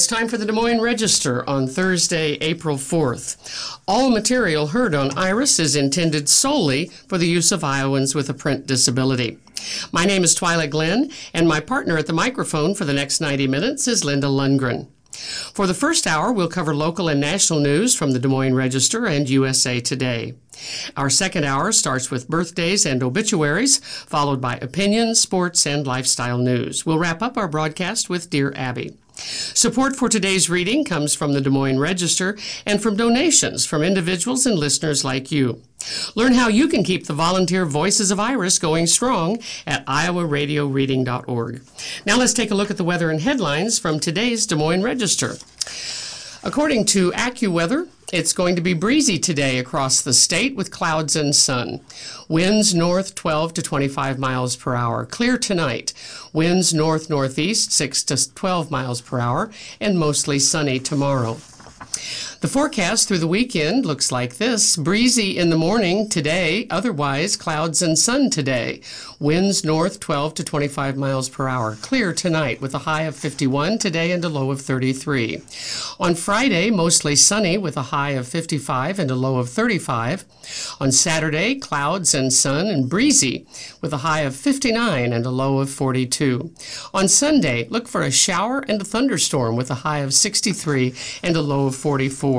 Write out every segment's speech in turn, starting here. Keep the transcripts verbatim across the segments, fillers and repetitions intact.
time for the Des Moines Register on Thursday, April fourth. All material heard on Iris is intended solely for the use of Iowans with a print disability. My name is Twyla Glenn, and my partner at the microphone for the next ninety minutes is Linda Lundgren. For the first hour, we'll cover local and national news from the Des Moines Register and U S A Today. Our second hour starts with birthdays and obituaries, followed by opinions, sports, and lifestyle news. We'll wrap up our broadcast with Dear Abby. Support for today's reading comes from the Des Moines Register and from donations from individuals and listeners like you. Learn how you can keep the volunteer Voices of Iris going strong at iowa radio reading dot org. Now let's take a look at the weather and headlines from today's Des Moines Register. According to AccuWeather, it's going to be breezy today across the state with clouds and sun. Winds north twelve to twenty-five miles per hour. Clear tonight. Winds north-northeast six to twelve miles per hour and mostly sunny tomorrow. The forecast through the weekend looks like this. Breezy in the morning today, otherwise clouds and sun today. Winds north twelve to twenty-five miles per hour. Clear tonight with a high of fifty-one today and a low of thirty-three. On Friday, mostly sunny with a high of fifty-five and a low of thirty-five. On Saturday, clouds and sun and breezy with a high of fifty-nine and a low of forty-two. On Sunday, look for a shower and a thunderstorm with a high of sixty-three and a low of forty-four.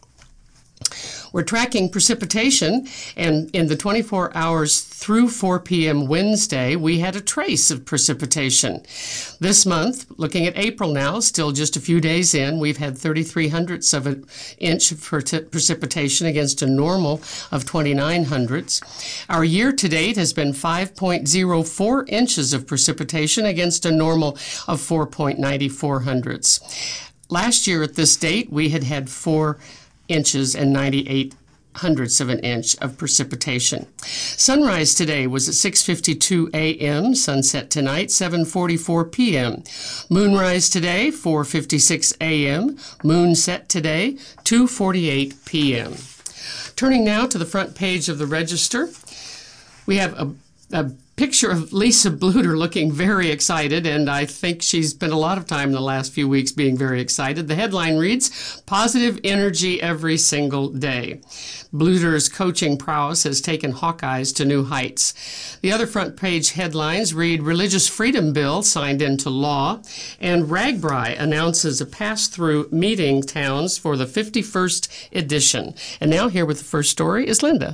We're tracking precipitation, and in the twenty-four hours through four p.m. Wednesday, we had a trace of precipitation. This month, looking at April now, still just a few days in, we've had thirty-three hundredths of an inch of precipitation against a normal of twenty-nine hundredths. Our year-to-date has been five point zero four inches of precipitation against a normal of four point nine four hundredths. Last year at this date, we had had four inches and ninety-eight hundredths of an inch of precipitation. Sunrise today was at six fifty-two a.m., sunset tonight, seven forty-four p.m. Moonrise today, four fifty-six a.m., moonset today, two forty-eight p.m. Turning now to the front page of the Register, we have a, a picture of Lisa Bluder looking very excited, and I think she's spent a lot of time in the last few weeks being very excited. The headline reads, Positive Energy Every Single Day. Bluder's coaching prowess has taken Hawkeyes to new heights. The other front page headlines read, Religious Freedom Bill signed into law, and RAGBRAI announces a pass-through meeting towns for the fifty-first edition. And now here with the first story is Linda.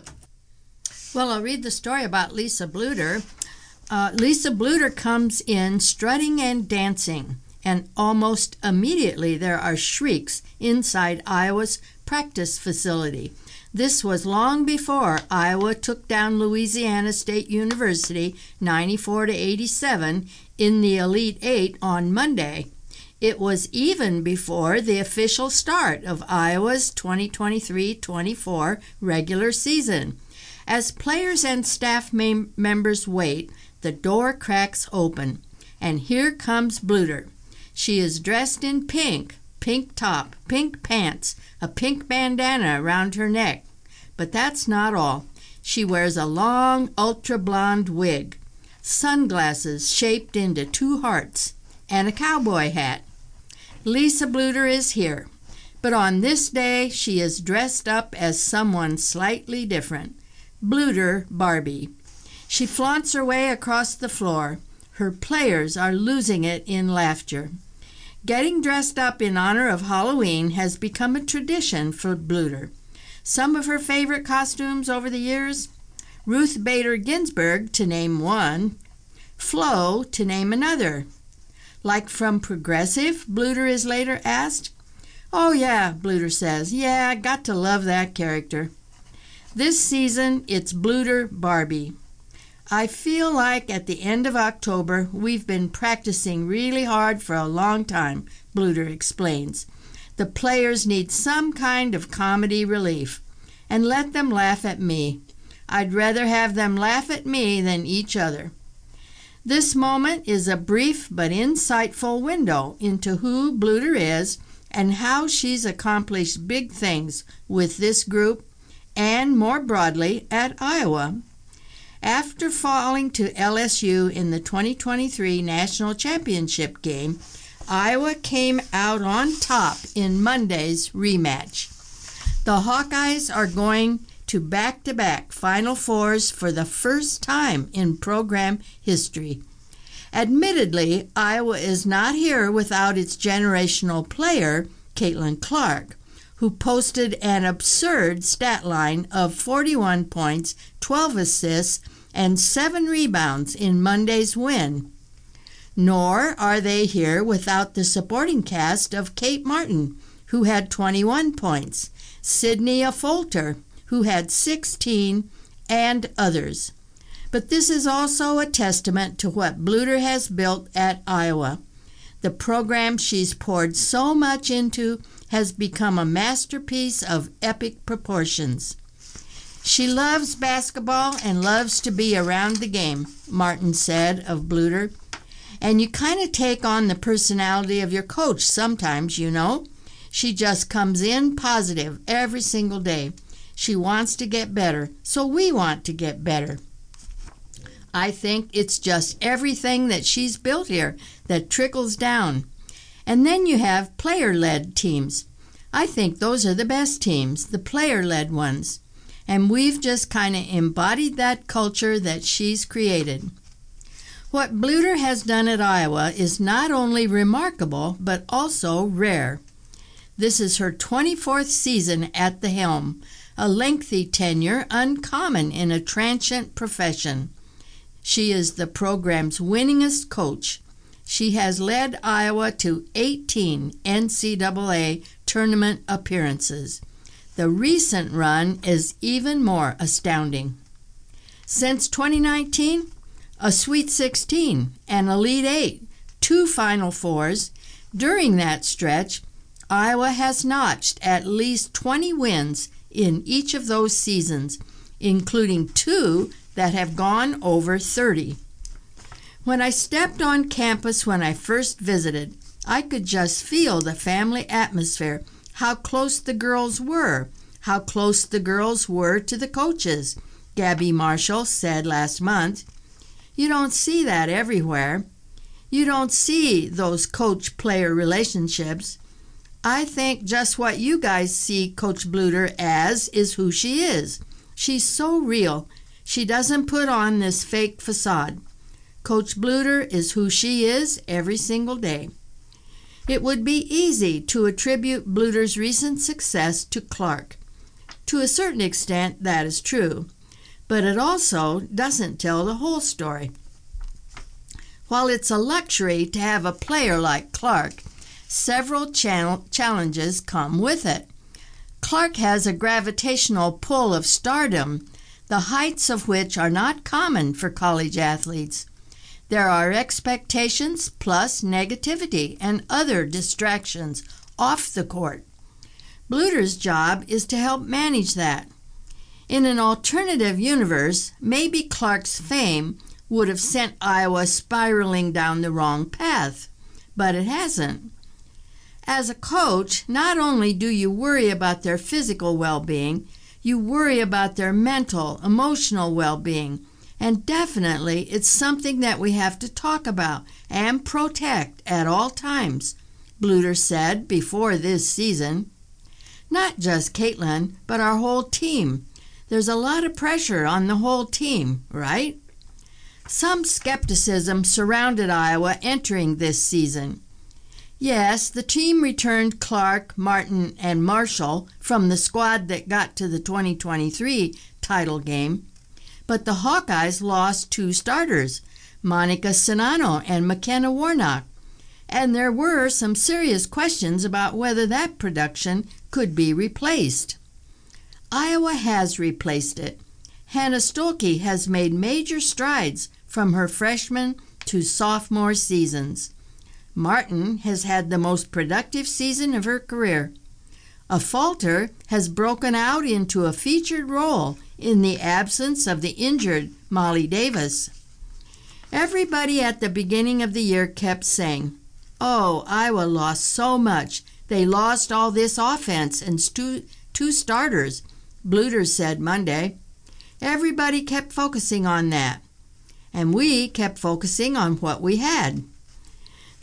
Well, I'll read the story about Lisa Bluder. Uh, Lisa Bluder comes in strutting and dancing, and almost immediately there are shrieks inside Iowa's practice facility. This was long before Iowa took down Louisiana State University ninety-four to eighty-seven in the Elite Eight on Monday. It was even before the official start of Iowa's twenty twenty-three twenty-four regular season. As players and staff mem- members wait, the door cracks open, and here comes Bluder. She is dressed in pink, pink top, pink pants, a pink bandana around her neck. But that's not all. She wears a long, ultra-blonde wig, sunglasses shaped into two hearts, and a cowboy hat. Lisa Bluder is here, but on this day she is dressed up as someone slightly different. Bluder Barbie. She flaunts her way across the floor. Her players are losing it in laughter. Getting dressed up in honor of Halloween has become a tradition for Bluder. Some of her favorite costumes over the years? Ruth Bader Ginsburg, to name one. Flo, to name another. Like from Progressive, Bluder is later asked. Oh yeah, Bluder says, yeah, got to love that character. This season, it's Bluder Barbie. I feel like at the end of October, we've been practicing really hard for a long time, Bluder explains. The players need some kind of comedy relief, and let them laugh at me. I'd rather have them laugh at me than each other. This moment is a brief but insightful window into who Bluder is and how she's accomplished big things with this group and more broadly at Iowa. After falling to L S U in the twenty twenty-three National Championship game, Iowa came out on top in Monday's rematch. The Hawkeyes are going to back-to-back Final Fours for the first time in program history. Admittedly, Iowa is not here without its generational player, Caitlin Clark, who posted an absurd stat line of forty-one points, twelve assists, and seven rebounds in Monday's win. Nor are they here without the supporting cast of Kate Martin, who had twenty-one points, Sydney Affolter, who had sixteen, and others. But this is also a testament to what Bluder has built at Iowa. The program she's poured so much into has become a masterpiece of epic proportions. She loves basketball and loves to be around the game, Martin said of Bluder. And you kind of take on the personality of your coach sometimes, you know. She just comes in positive every single day. She wants to get better, so we want to get better. I think it's just everything that she's built here that trickles down. And then you have player-led teams. I think those are the best teams, the player-led ones. And we've just kind of embodied that culture that she's created. What Bluder has done at Iowa is not only remarkable, but also rare. This is her twenty-fourth season at the helm, a lengthy tenure uncommon in a transient profession. She is the program's winningest coach. She has led Iowa to eighteen N C double A tournament appearances. The recent run is even more astounding. Since twenty nineteen, a Sweet sixteen, an Elite Eight, two Final Fours. During that stretch, Iowa has notched at least twenty wins in each of those seasons, including two that have gone over thirty. When I stepped on campus when I first visited, I could just feel the family atmosphere, how close the girls were, how close the girls were to the coaches, Gabby Marshall said last month. You don't see that everywhere. You don't see those coach-player relationships. I think just what you guys see Coach Bluder as is who she is. She's so real. She doesn't put on this fake facade. Coach Bluder is who she is every single day. It would be easy to attribute Bluder's recent success to Clark. To a certain extent, that is true. But it also doesn't tell the whole story. While it's a luxury to have a player like Clark, several challenges come with it. Clark has a gravitational pull of stardom, the heights of which are not common for college athletes. There are expectations plus negativity and other distractions off the court. Bluder's job is to help manage that. In an alternative universe, maybe Clark's fame would have sent Iowa spiraling down the wrong path, but it hasn't. As a coach, not only do you worry about their physical well-being, you worry about their mental, emotional well-being, and definitely it's something that we have to talk about and protect at all times, Bluder said before this season. Not just Caitlin, but our whole team. There's a lot of pressure on the whole team, right? Some skepticism surrounded Iowa entering this season. Yes, the team returned Clark, Martin, and Marshall from the squad that got to the twenty twenty-three title game, but the Hawkeyes lost two starters, Monica Sinano and McKenna Warnock, and there were some serious questions about whether that production could be replaced. Iowa has replaced it. Hannah Stolke has made major strides from her freshman to sophomore seasons. Martin has had the most productive season of her career. Affolter has broken out into a featured role in the absence of the injured Molly Davis. Everybody at the beginning of the year kept saying, "Oh, Iowa lost so much. They lost all this offense and stu- two starters," Bluder said Monday. Everybody kept focusing on that, and we kept focusing on what we had.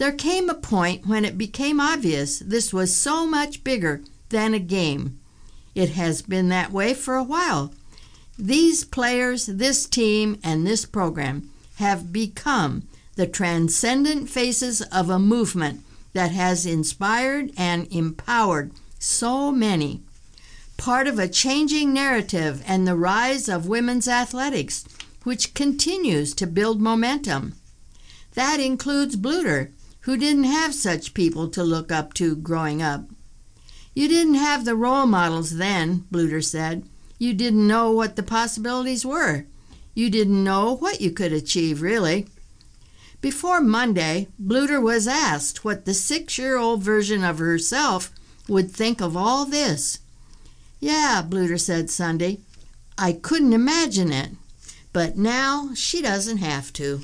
There came a point when it became obvious this was so much bigger than a game. It has been that way for a while. These players, this team, and this program have become the transcendent faces of a movement that has inspired and empowered so many. Part of a changing narrative and the rise of women's athletics, which continues to build momentum. That includes Bluder, who didn't have such people to look up to growing up. You didn't have the role models then, Bluder said. You didn't know what the possibilities were. You didn't know what you could achieve, really. Before Monday, Bluder was asked what the six-year-old version of herself would think of all this. Yeah, Bluder said Sunday, I couldn't imagine it, but now she doesn't have to.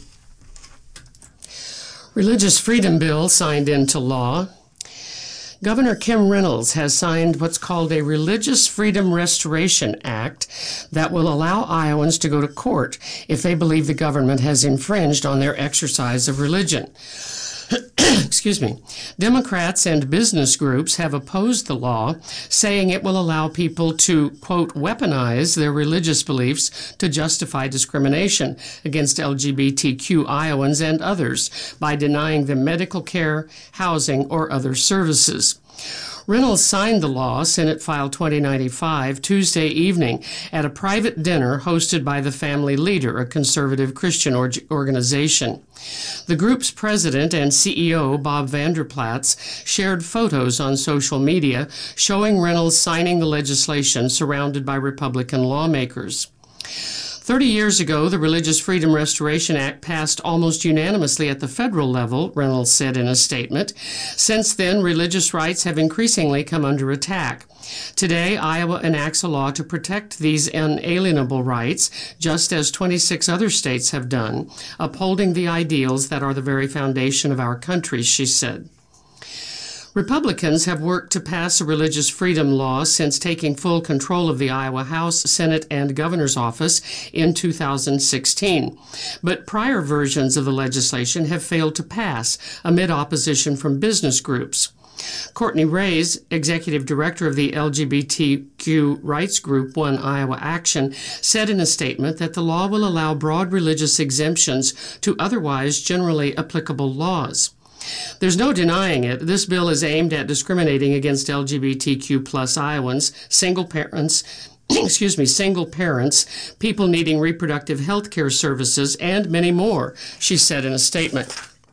Religious Freedom Bill signed into law. Governor Kim Reynolds has signed what's called a Religious Freedom Restoration Act that will allow Iowans to go to court if they believe the government has infringed on their exercise of religion. Excuse me. Democrats and business groups have opposed the law, saying it will allow people to, quote, weaponize their religious beliefs to justify discrimination against L G B T Q Iowans and others by denying them medical care, housing, or other services. Reynolds signed the law, Senate File twenty ninety-five, Tuesday evening at a private dinner hosted by the Family Leader, a conservative Christian or- organization. The group's president and C E O, Bob Vanderplatz, shared photos on social media showing Reynolds signing the legislation surrounded by Republican lawmakers. Thirty years ago, the Religious Freedom Restoration Act passed almost unanimously at the federal level, Reynolds said in a statement. Since then, religious rights have increasingly come under attack. Today, Iowa enacts a law to protect these inalienable rights, just as twenty-six other states have done, upholding the ideals that are the very foundation of our country, she said. Republicans have worked to pass a religious freedom law since taking full control of the Iowa House, Senate, and Governor's office in two thousand sixteen. But prior versions of the legislation have failed to pass amid opposition from business groups. Courtney Reyes, executive director of the L G B T Q rights group One Iowa Action, said in a statement that the law will allow broad religious exemptions to otherwise generally applicable laws. There's no denying it. This bill is aimed at discriminating against L G B T Q plus Iowans, single parents, excuse me, single parents, people needing reproductive health care services, and many more, she said in a statement.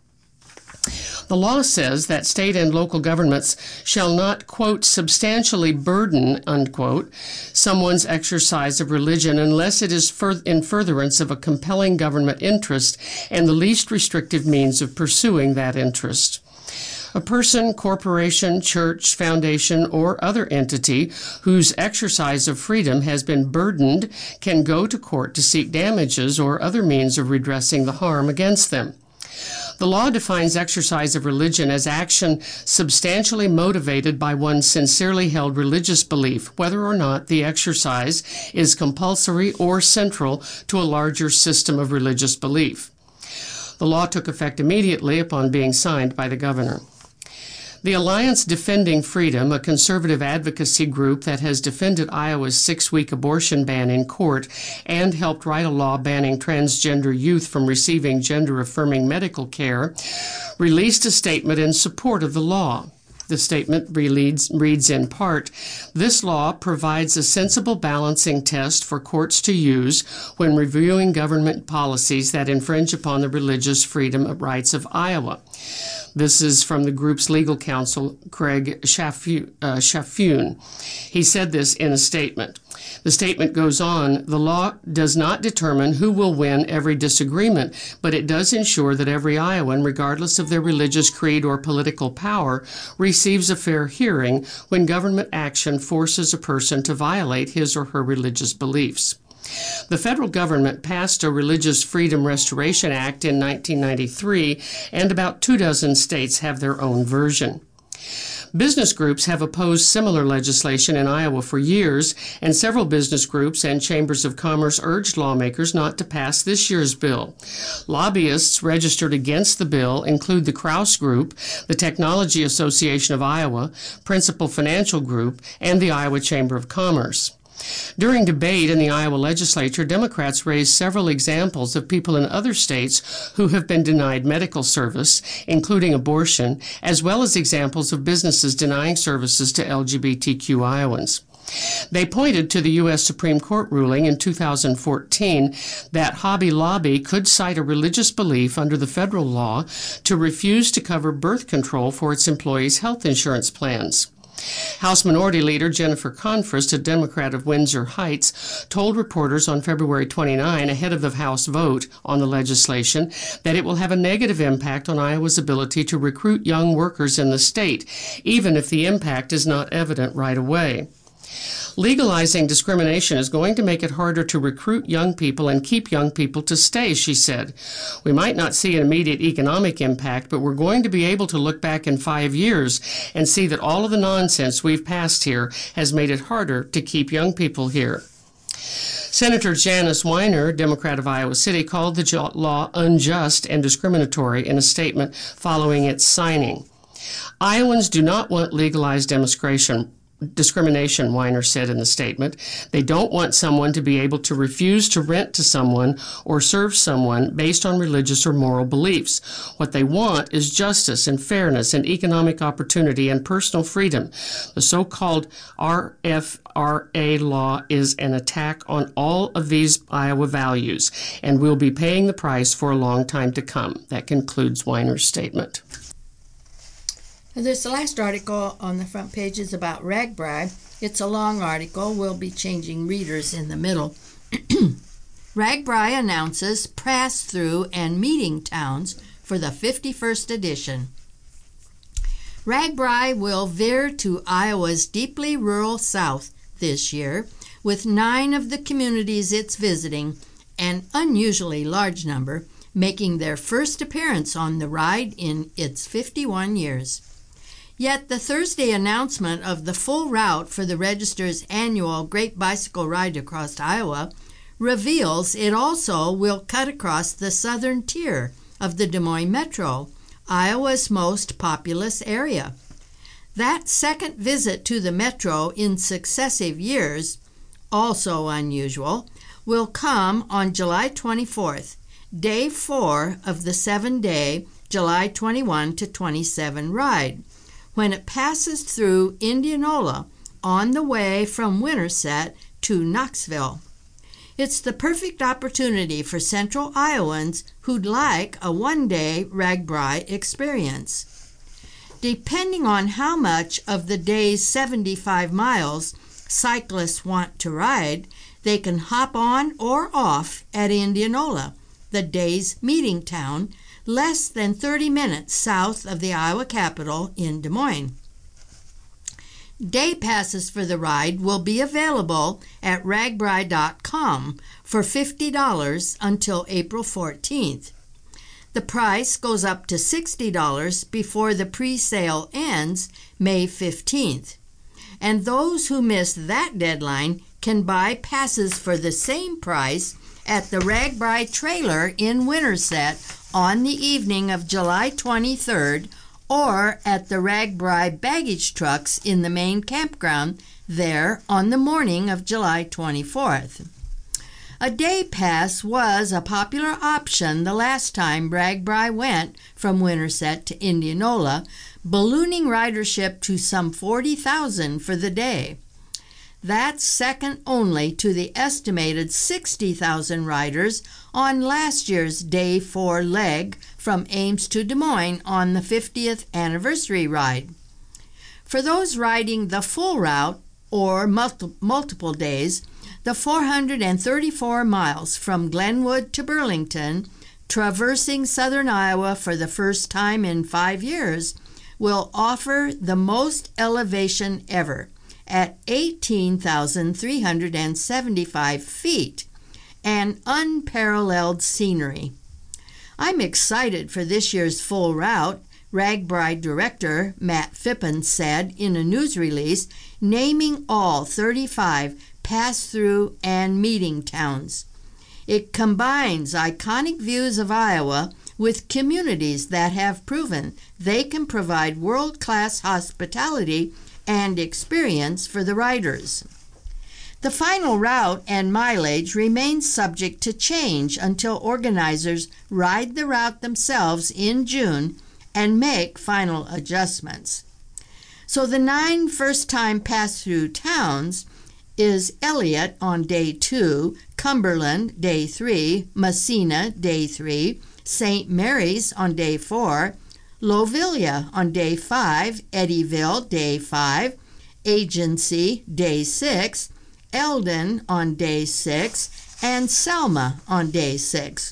The law says that state and local governments shall not, quote, substantially burden, unquote, someone's exercise of religion unless it is fur- in furtherance of a compelling government interest and the least restrictive means of pursuing that interest. A person, corporation, church, foundation, or other entity whose exercise of freedom has been burdened can go to court to seek damages or other means of redressing the harm against them. The law defines exercise of religion as action substantially motivated by one's sincerely held religious belief, whether or not the exercise is compulsory or central to a larger system of religious belief. The law took effect immediately upon being signed by the governor. The Alliance Defending Freedom, a conservative advocacy group that has defended Iowa's six-week abortion ban in court and helped write a law banning transgender youth from receiving gender-affirming medical care, released a statement in support of the law. The statement reads, reads in part, "This law provides a sensible balancing test for courts to use when reviewing government policies that infringe upon the religious freedom rights of Iowa." This is from the group's legal counsel, Craig Shafune. He said this in a statement. The statement goes on, "The law does not determine who will win every disagreement, but it does ensure that every Iowan, regardless of their religious creed or political power, receives a fair hearing when government action forces a person to violate his or her religious beliefs." The federal government passed a Religious Freedom Restoration Act in nineteen ninety-three, and about two dozen states have their own version. Business groups have opposed similar legislation in Iowa for years, and several business groups and chambers of commerce urged lawmakers not to pass this year's bill. Lobbyists registered against the bill include the Krause Group, the Technology Association of Iowa, Principal Financial Group, and the Iowa Chamber of Commerce. During debate in the Iowa legislature, Democrats raised several examples of people in other states who have been denied medical service, including abortion, as well as examples of businesses denying services to L G B T Q Iowans. They pointed to the U S Supreme Court ruling in two thousand fourteen that Hobby Lobby could cite a religious belief under the federal law to refuse to cover birth control for its employees' health insurance plans. House Minority Leader Jennifer Confrist, a Democrat of Windsor Heights, told reporters on February twenty-ninth, ahead of the House vote on the legislation, that it will have a negative impact on Iowa's ability to recruit young workers in the state, even if the impact is not evident right away. Legalizing discrimination is going to make it harder to recruit young people and keep young people to stay, she said. We might not see an immediate economic impact, but we're going to be able to look back in five years and see that all of the nonsense we've passed here has made it harder to keep young people here. Senator Janice Weiner, Democrat of Iowa City, called the law unjust and discriminatory in a statement following its signing. Iowans do not want legalized demonstration. Discrimination, Weiner said in the statement. They don't want someone to be able to refuse to rent to someone or serve someone based on religious or moral beliefs. What they want is justice and fairness and economic opportunity and personal freedom. The so-called R F R A law is an attack on all of these Iowa values, and we'll be paying the price for a long time to come. That concludes Weiner's statement. This last article on the front page is about RAGBRAI. It's a long article. We'll be changing readers in the middle. RAGBRAI announces pass-through and meeting towns for the fifty-first edition. RAGBRAI will veer to Iowa's deeply rural south this year, with nine of the communities it's visiting, an unusually large number, making their first appearance on the ride in its fifty-one years. Yet the Thursday announcement of the full route for the Register's annual Great Bicycle Ride Across Iowa reveals it also will cut across the southern tier of the Des Moines Metro, Iowa's most populous area. That second visit to the Metro in successive years, also unusual, will come on July twenty-fourth, day four of the seven-day July twenty-first to twenty-seventh ride, when it passes through Indianola on the way from Winterset to Knoxville. It's the perfect opportunity for Central Iowans who'd like a one-day RAGBRAI experience. Depending on how much of the day's seventy-five miles cyclists want to ride, they can hop on or off at Indianola, the day's meeting town, less than thirty minutes south of the Iowa capital in Des Moines. Day passes for the ride will be available at ragbrai dot com for fifty dollars until April fourteenth. The price goes up to sixty dollars before the pre-sale ends May fifteenth. And those who miss that deadline can buy passes for the same price at the RAGBRAI trailer in Winterset on the evening of July twenty-third, or at the RAGBRAI baggage trucks in the main campground there on the morning of July twenty-fourth. A day pass was a popular option the last time RAGBRAI went from Winterset to Indianola, ballooning ridership to some forty thousand for the day. That's second only to the estimated sixty thousand riders on last year's Day four leg from Ames to Des Moines on the fiftieth anniversary ride. For those riding the full route, or multi- multiple days, the four hundred thirty-four miles from Glenwood to Burlington, traversing southern Iowa for the first time in five years, will offer the most elevation ever, at eighteen thousand three hundred seventy-five feet, and unparalleled scenery. I'm excited for this year's full route RAGBRAI director Matt Phippen said in a news release, naming all thirty-five pass-through and meeting towns. It combines iconic views of Iowa with communities that have proven they can provide world-class hospitality and experience for the riders. The final route and mileage remains subject to change until organizers ride the route themselves in June and make final adjustments. So the nine first-time pass-through towns is Elliott on day two, Cumberland day three, Massena day three, Saint Mary's on day four, Lovelia on day five, Eddyville day five, Agency day six, Eldon on day six, and Selma on day six.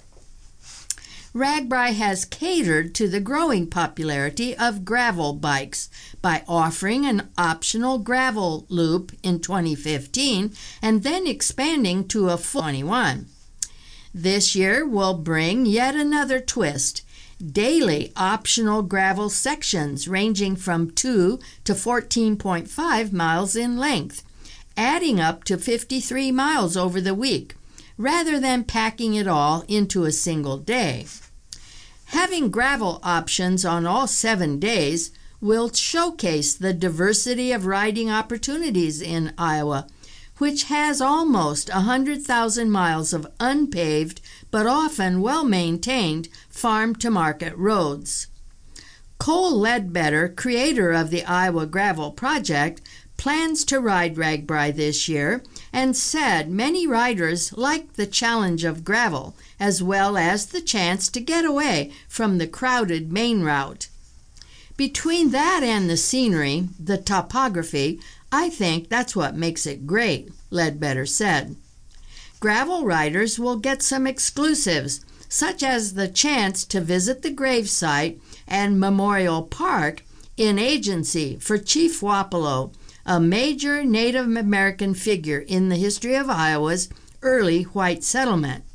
RAGBRAI has catered to the growing popularity of gravel bikes by offering an optional gravel loop in twenty fifteen and then expanding to a full twenty-one. This year will bring yet another twist. Daily optional gravel sections ranging from two to fourteen point five miles in length, adding up to fifty-three miles over the week, rather than packing it all into a single day. Having gravel options on all seven days will showcase the diversity of riding opportunities in Iowa, which has almost one hundred thousand miles of unpaved but often well-maintained farm-to-market roads. Cole Ledbetter, creator of the Iowa Gravel Project, plans to ride RAGBRAI this year and said many riders like the challenge of gravel as well as the chance to get away from the crowded main route. Between that and the scenery, the topography, I think that's what makes it great, Ledbetter said. Gravel riders will get some exclusives, such as the chance to visit the gravesite and Memorial Park in Agency for Chief Wapello, a major Native American figure in the history of Iowa's early white settlement.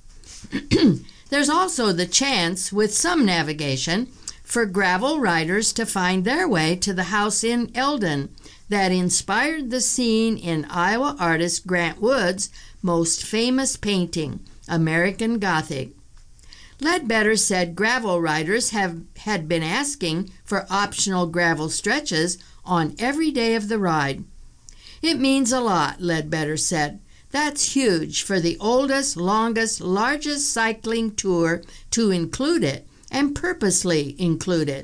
There's also the chance, with some navigation, for gravel riders to find their way to the house in Eldon that inspired the scene in Iowa artist Grant Wood's most famous painting, American Gothic. Ledbetter said gravel riders have had been asking for optional gravel stretches on every day of the ride. It means a lot, Ledbetter said. That's huge for the oldest, longest, largest cycling tour to include it, and purposely include it.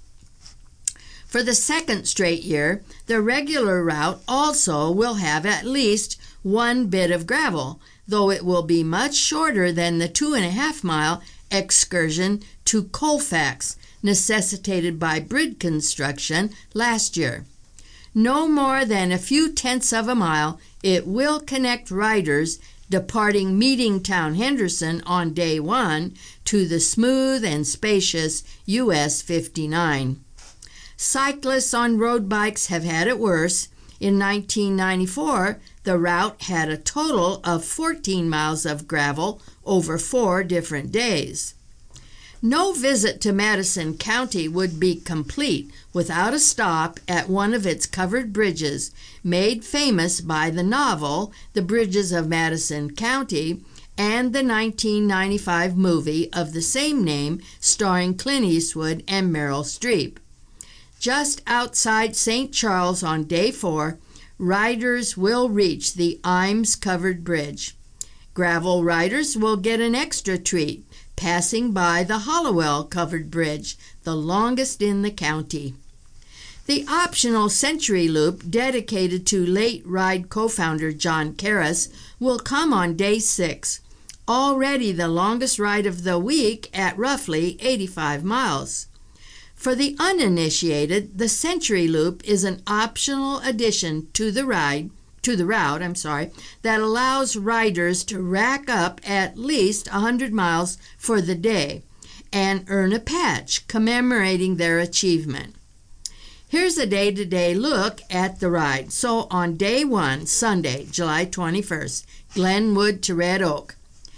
For the second straight year, the regular route also will have at least one bit of gravel, though it will be much shorter than the two and a half mile excursion to Colfax, necessitated by bridge construction last year. No more than a few tenths of a mile, it will connect riders departing Meetingtown Henderson on day one to the smooth and spacious U S fifty-nine. Cyclists on road bikes have had it worse. In nineteen ninety-four, the route had a total of fourteen miles of gravel over four different days. No visit to Madison County would be complete without a stop at one of its covered bridges, made famous by the novel The Bridges of Madison County and the nineteen ninety-five movie of the same name starring Clint Eastwood and Meryl Streep. Just outside Saint Charles on day four, riders will reach the Imes covered bridge. Gravel riders will get an extra treat, passing by the Hollowell covered bridge, the longest in the county. The optional Century Loop, dedicated to late ride co-founder John Karras, will come on day six, already the longest ride of the week at roughly eighty-five miles. For the uninitiated, the Century Loop is an optional addition to the ride, to the route, I'm sorry, that allows riders to rack up at least one hundred miles for the day and earn a patch commemorating their achievement. Here's a day-to-day look at the ride. So on day one, Sunday, July twenty-first, Glenwood to Red Oak.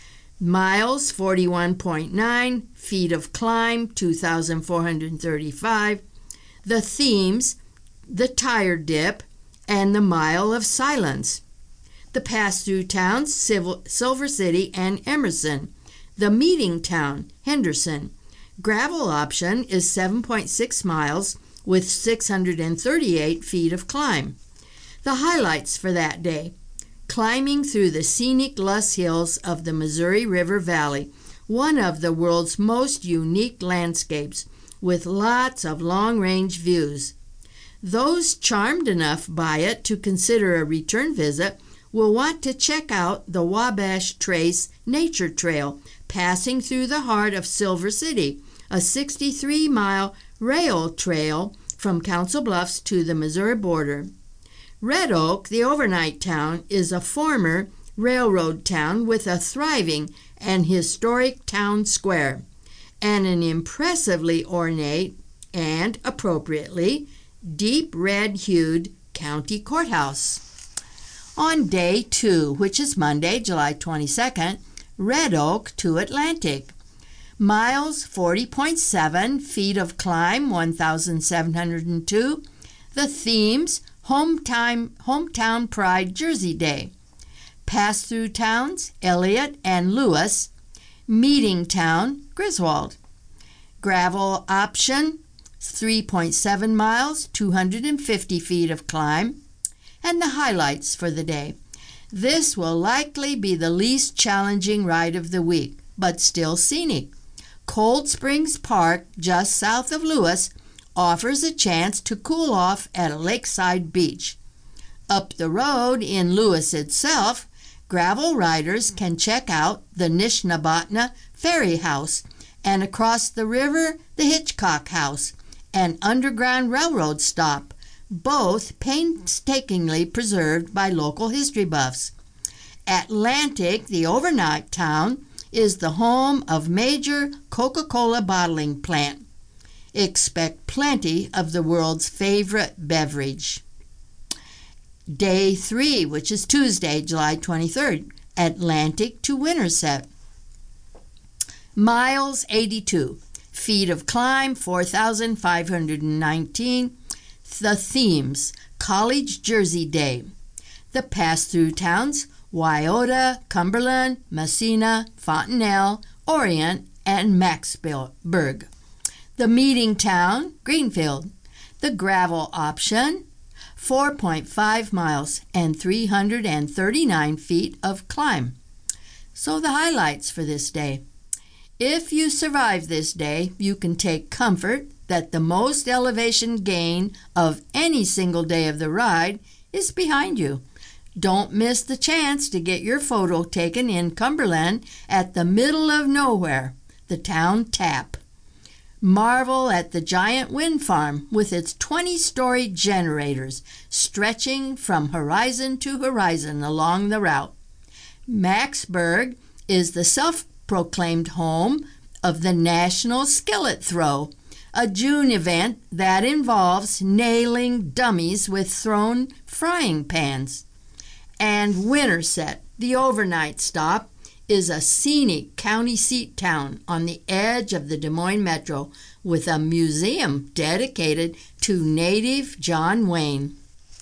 Miles, forty-one point nine. Feet of climb, two thousand four hundred thirty-five. The themes, the tire dip, and the mile of silence. The pass-through towns, Silver City and Emerson. The meeting town, Henderson. Gravel option is seven point six miles with six hundred thirty-eight feet of climb. The highlights for that day: climbing through the scenic Loess Hills of the Missouri River Valley, one of the world's most unique landscapes, with lots of long-range views. Those charmed enough by it to consider a return visit will want to check out the Wabash Trace Nature Trail, passing through the heart of Silver City, a sixty-three mile rail trail from Council Bluffs to the Missouri border. Red Oak, the overnight town, is a former railroad town with a thriving and historic town square and an impressively ornate and, appropriately, deep red-hued county courthouse. On day two, which is Monday, July twenty-second, Red Oak to Atlantic. Miles, forty point seven. Feet of climb, one thousand seven hundred two. The themes, Hometown, Hometown Pride Jersey Day. Pass-through towns, Elliott and Lewis. Meeting town, Griswold. Gravel option, three point seven miles, two hundred fifty feet of climb. And the highlights for the day. This will likely be the least challenging ride of the week, but still scenic. Cold Springs Park, just south of Lewis, offers a chance to cool off at a lakeside beach. Up the road in Lewis itself, gravel riders can check out the Nishnabotna Ferry House, and across the river, the Hitchcock House, an Underground Railroad stop, both painstakingly preserved by local history buffs. Atlantic, the overnight town, is the home of major Coca-Cola bottling plant. Expect plenty of the world's favorite beverage. Day three, which is Tuesday, July twenty-third, Atlantic to Winterset. Miles, eighty-two. Feet of climb, four thousand five hundred nineteen. The themes, College Jersey Day. The pass-through towns, Wyoda, Cumberland, Massena, Fontanelle, Orient, and Maxburg. The meeting town, Greenfield. The gravel option, four point five miles and three hundred thirty-nine feet of climb. So the highlights for this day. If you survive this day, you can take comfort that the most elevation gain of any single day of the ride is behind you. Don't miss the chance to get your photo taken in Cumberland at the middle of nowhere, the town tap. Marvel at the giant wind farm with its twenty-story generators stretching from horizon to horizon along the route. Maxburg is the self-proclaimed home of the National Skillet Throw, a June event that involves nailing dummies with thrown frying pans. And Winterset, the overnight stop, is a scenic county seat town on the edge of the Des Moines Metro with a museum dedicated to native John Wayne.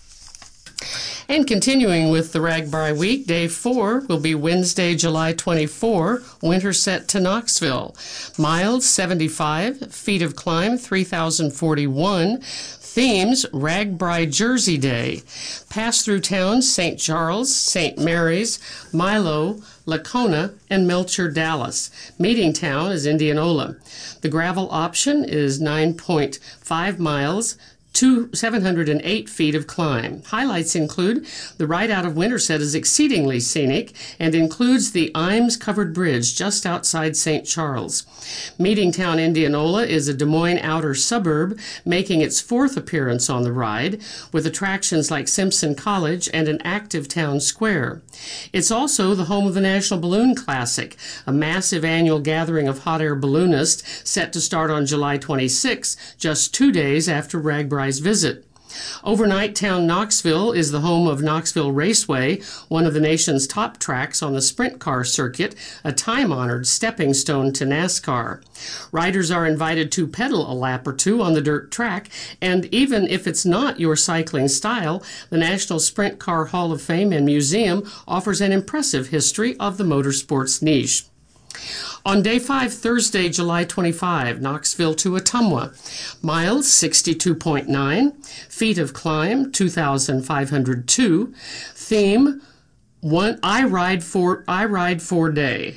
And continuing with the Ragbri Week, day four will be Wednesday, July twenty-fourth, Winterset to Knoxville. Miles, seventy-five. Feet of climb, three thousand forty-one. Themes, Ragbri Jersey Day. Pass-through towns, Saint Charles, Saint Mary's, Milo, Lacona, and Melcher, Dallas. Meeting town is Indianola. The gravel option is nine point five miles, seven hundred eight feet of climb. Highlights include the ride out of Winterset is exceedingly scenic and includes the Imes-covered bridge just outside Saint Charles. Meeting town Indianola is a Des Moines outer suburb, making its fourth appearance on the ride, with attractions like Simpson College and an active town square. It's also the home of the National Balloon Classic, a massive annual gathering of hot air balloonists set to start on July twenty-sixth, just two days after Ragbri's visit. Overnight town Knoxville is the home of Knoxville Raceway, one of the nation's top tracks on the sprint car circuit, a time-honored stepping stone to NASCAR. Riders are invited to pedal a lap or two on the dirt track, and even if it's not your cycling style, the National Sprint Car Hall of Fame and Museum offers an impressive history of the motorsports niche. On day five, Thursday, July twenty-fifth, Knoxville to Ottumwa. Miles, sixty-two point nine. Feet of climb, two thousand five hundred two. Theme, one, I ride for, I ride for day.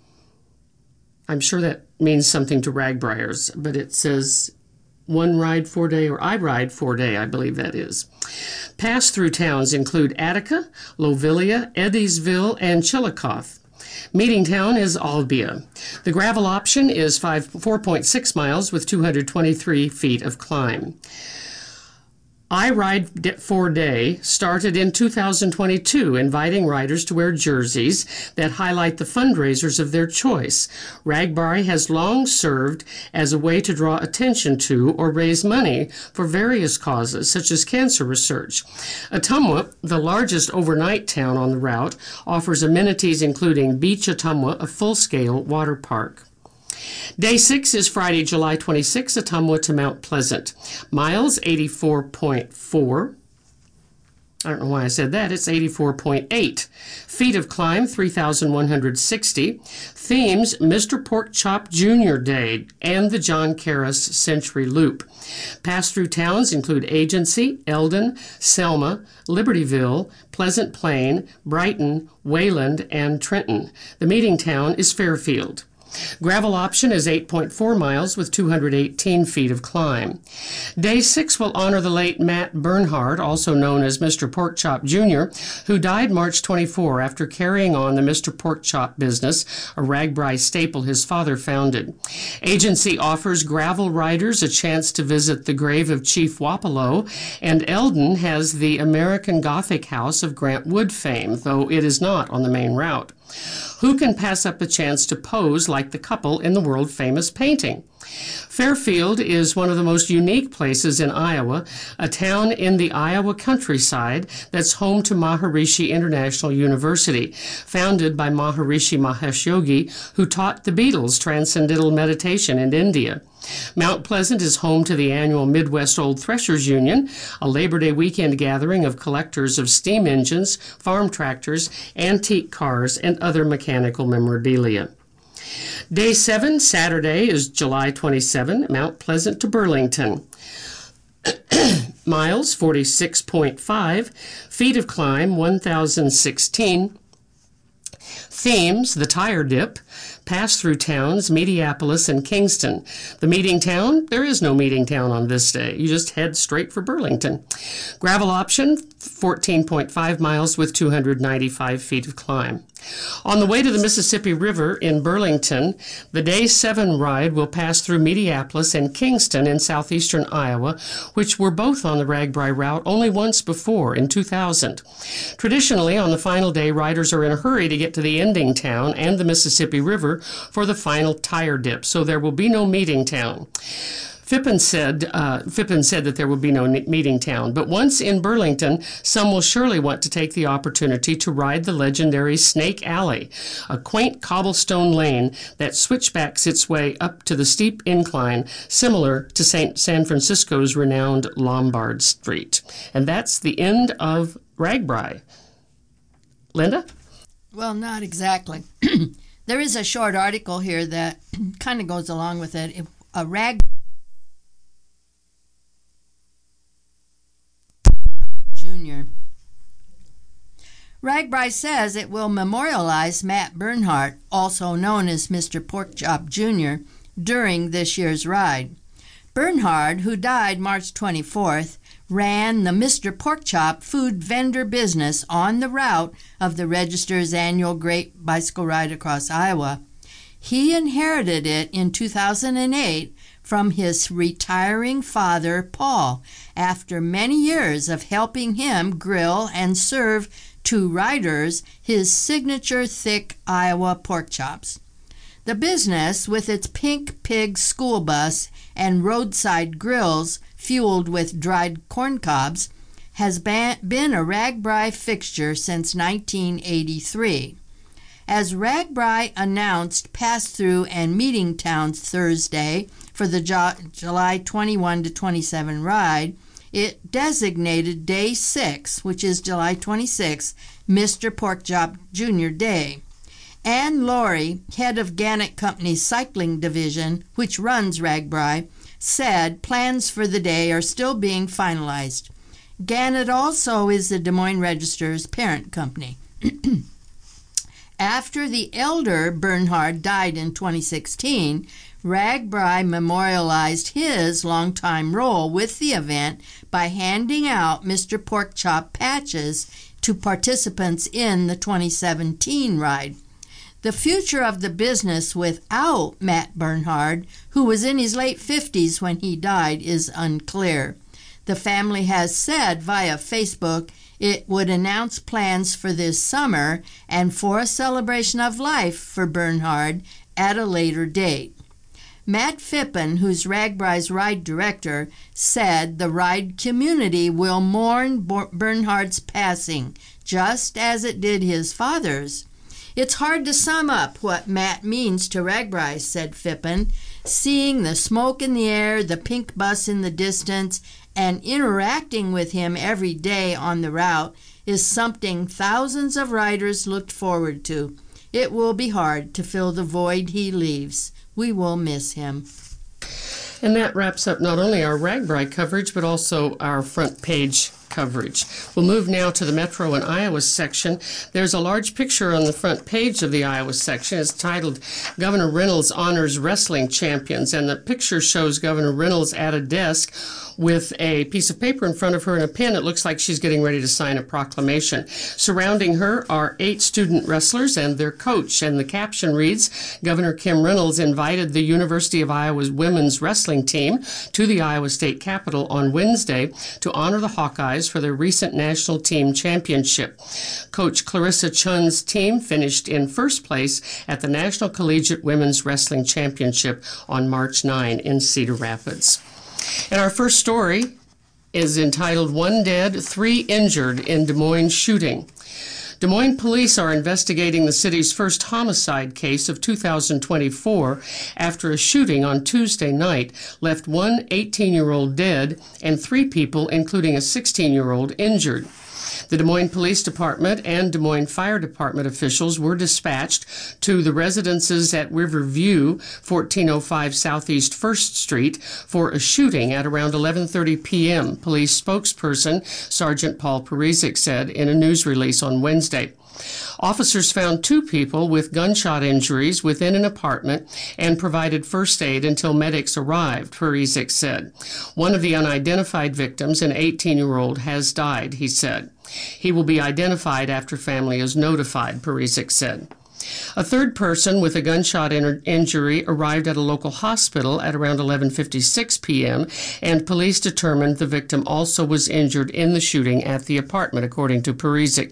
I'm sure that means something to Ragbriars, but it says one ride for day, or I ride for day, I believe that is. Pass-through towns include Attica, Lovelia, Eddiesville, and Chillicothe. Meeting town is Albia. The gravel option is four point six miles with two hundred twenty-three feet of climb. I Ride for Day started in two thousand twenty-two, inviting riders to wear jerseys that highlight the fundraisers of their choice. Ragbri has long served as a way to draw attention to or raise money for various causes, such as cancer research. Ottumwa, the largest overnight town on the route, offers amenities including Beach Ottumwa, a full-scale water park. Day six is Friday, July twenty-sixth, Ottumwa to Mount Pleasant. Miles, eighty-four point four. I don't know why I said that. It's eighty-four point eight. Feet of climb, three thousand one hundred sixty. Themes, Mister Pork Chop Junior Day and the John Karras Century Loop. Pass-through towns include Agency, Eldon, Selma, Libertyville, Pleasant Plain, Brighton, Wayland, and Trenton. The meeting town is Fairfield. Gravel option is eight point four miles with two hundred eighteen feet of climb. Day six will honor the late Matt Bernhard, also known as Mister Porkchop Junior, who died March twenty-fourth after carrying on the Mister Porkchop business, a Ragbri staple his father founded. Agency offers gravel riders a chance to visit the grave of Chief Wapello, and Eldon has the American Gothic house of Grant Wood fame, though it is not on the main route. Who can pass up a chance to pose like the couple in the world-famous painting? Fairfield is one of the most unique places in Iowa, a town in the Iowa countryside that's home to Maharishi International University, founded by Maharishi Mahesh Yogi, who taught the Beatles transcendental meditation in India. Mount Pleasant is home to the annual Midwest Old Threshers Union, a Labor Day weekend gathering of collectors of steam engines, farm tractors, antique cars, and other mechanical memorabilia. Day seven, Saturday, is July twenty-seventh, Mount Pleasant to Burlington. Miles, forty-six point five. Feet of climb, one thousand sixteen. Themes, the tire dip. Pass-through towns, Mediapolis and Kingston. The meeting town, there is no meeting town on this day. You just head straight for Burlington. Gravel option, fourteen point five miles with two hundred ninety-five feet of climb. On the way to the Mississippi River in Burlington, the Day seven ride will pass through Mediapolis and Kingston in southeastern Iowa, which were both on the Ragbri route only once before, in two thousand. Traditionally, on the final day, riders are in a hurry to get to the ending town and the Mississippi River for the final tire dip, so there will be no meeting town. Phippen said, uh, Phippen said that there will be no meeting town, but once in Burlington, some will surely want to take the opportunity to ride the legendary Snake Alley, a quaint cobblestone lane that switchbacks its way up to the steep incline, similar to Saint San Francisco's renowned Lombard Street. And that's the end of Ragbri. Linda? Well, not exactly. There is a short article here that kind of goes along with it. A rag Junior. Ragbri says it will memorialize Matt Bernhardt, also known as Mister Porkchop Junior, during this year's ride. Bernhard, who died March twenty-fourth, ran the Mister Porkchop food vendor business on the route of the Register's annual Great Bicycle Ride Across Iowa. He inherited it in two thousand eight from his retiring father, Paul, after many years of helping him grill and serve to riders his signature thick Iowa pork chops. The business, with its pink pig school bus and roadside grills, fueled with dried corn cobs, has been a RAGBRAI fixture since nineteen eighty-three. As RAGBRAI announced pass-through and meeting towns Thursday for the July twenty-first to twenty-seventh ride, it designated Day six, which is July twenty-sixth, Mister Porkchop Junior Day. Ann Laurie, head of Gannett Company's cycling division, which runs RAGBRAI, said plans for the day are still being finalized. Gannett also is the Des Moines Register's parent company. After the elder Bernhard died in twenty sixteen, RAGBRAI memorialized his longtime role with the event by handing out Mister Porkchop patches to participants in the twenty seventeen ride. The future of the business without Matt Bernhard, who was in his late fifties when he died, is unclear. The family has said via Facebook it would announce plans for this summer and for a celebration of life for Bernhard at a later date. Matt Phippen, who's RAGBRAI's ride director, said the ride community will mourn Bernhard's passing, just as it did his father's. It's hard to sum up what Matt means to RAGBRAI, said Phippen. Seeing the smoke in the air, the pink bus in the distance, and interacting with him every day on the route is something thousands of riders looked forward to. It will be hard to fill the void he leaves. We will miss him. And that wraps up not only our RAGBRAI coverage, but also our front page coverage. We'll move now to the Metro and Iowa section. There's a large picture on the front page of the Iowa section. It's titled Governor Reynolds Honors Wrestling Champions, and the picture shows Governor Reynolds at a desk with a piece of paper in front of her and a pen. It looks like she's getting ready to sign a proclamation. Surrounding her are eight student wrestlers and their coach, and the caption reads, Governor Kim Reynolds invited the University of Iowa's women's wrestling team to the Iowa State Capitol on Wednesday to honor the Hawkeyes for their recent national team championship. Coach Clarissa Chun's team finished in first place at the National Collegiate Women's Wrestling Championship on March ninth in Cedar Rapids. And our first story is entitled One Dead, Three Injured in Des Moines Shooting. Des Moines police are investigating the city's first homicide case of two thousand twenty-four after a shooting on Tuesday night left one eighteen-year-old dead and three people, including a sixteen-year-old, injured. The Des Moines Police Department and Des Moines Fire Department officials were dispatched to the residences at Riverview, fourteen oh five Southeast First Street, for a shooting at around eleven thirty p.m., police spokesperson Sergeant Paul Parizek said in a news release on Wednesday. Officers found two people with gunshot injuries within an apartment and provided first aid until medics arrived, Parizek said. One of the unidentified victims, an eighteen-year-old, has died, he said. He will be identified after family is notified, Parizek said. A third person with a gunshot in- injury arrived at a local hospital at around eleven fifty-six p.m., and police determined the victim also was injured in the shooting at the apartment, according to Parizek.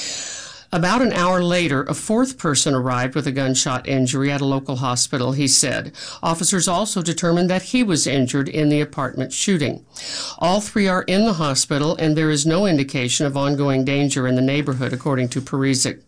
About an hour later, a fourth person arrived with a gunshot injury at a local hospital, he said. Officers also determined that he was injured in the apartment shooting. All three are in the hospital, and there is no indication of ongoing danger in the neighborhood, according to Parizek.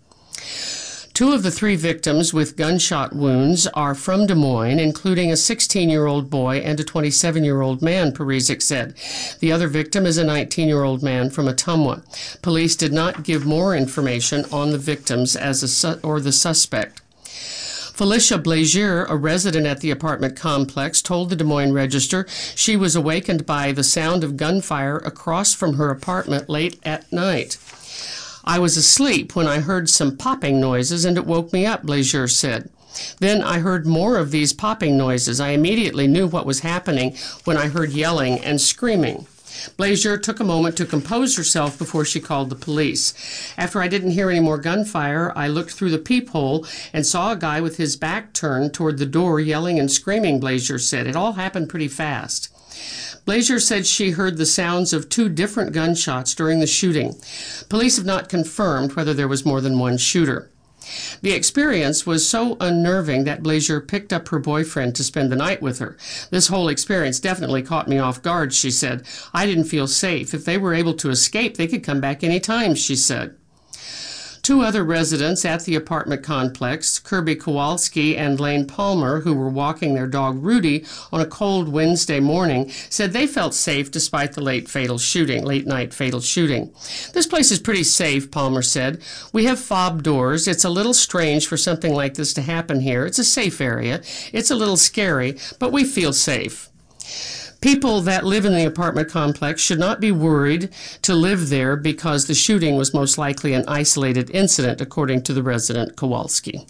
Two of the three victims with gunshot wounds are from Des Moines, including a sixteen-year-old boy and a twenty-seven-year-old man, Parizek said. The other victim is a nineteen-year-old man from Ottumwa. Police did not give more information on the victims as a su- or the suspect. Felicia Blazier, a resident at the apartment complex, told the Des Moines Register she was awakened by the sound of gunfire across from her apartment late at night. I was asleep when I heard some popping noises and it woke me up, Blazier said. Then I heard more of these popping noises. I immediately knew what was happening when I heard yelling and screaming. Blazier took a moment to compose herself before she called the police. After I didn't hear any more gunfire, I looked through the peephole and saw a guy with his back turned toward the door yelling and screaming, Blazier said. It all happened pretty fast. Blazier said she heard the sounds of two different gunshots during the shooting. Police have not confirmed whether there was more than one shooter. The experience was so unnerving that Blazier picked up her boyfriend to spend the night with her. This whole experience definitely caught me off guard, she said. I didn't feel safe. If they were able to escape, they could come back any time, she said. Two other residents at the apartment complex, Kirby Kowalski and Lane Palmer, who were walking their dog Rudy on a cold Wednesday morning, said they felt safe despite the late fatal shooting, late night fatal shooting. This place is pretty safe, Palmer said. We have fob doors. It's a little strange for something like this to happen here. It's a safe area. It's a little scary, but we feel safe. People that live in the apartment complex should not be worried to live there because the shooting was most likely an isolated incident, according to the resident Kowalski.